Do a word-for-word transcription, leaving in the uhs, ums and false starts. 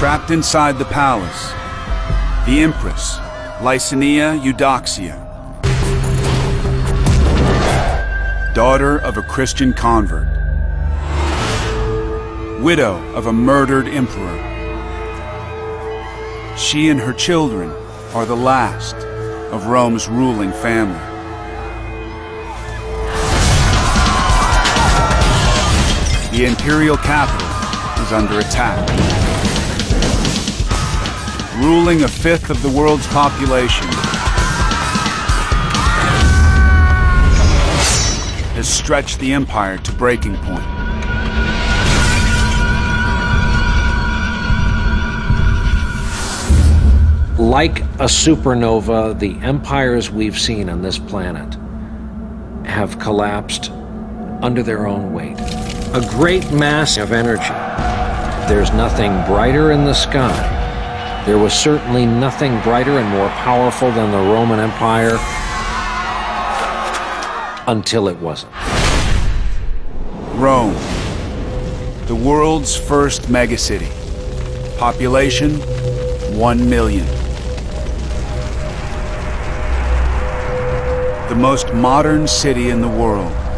Trapped inside the palace, the Empress, Licinia Eudoxia, daughter of a Christian convert, widow of a murdered emperor. She and her children are the last of Rome's ruling family. The imperial capital is under attack. Ruling a fifth of the world's population has stretched the empire to breaking point. Like a supernova, the empires we've seen on this planet have collapsed under their own weight. A great mass of energy. There's nothing brighter in the sky. There was certainly nothing brighter and more powerful than the Roman Empire until it wasn't. Rome, the world's first megacity. Population, one million. The most modern city in the world.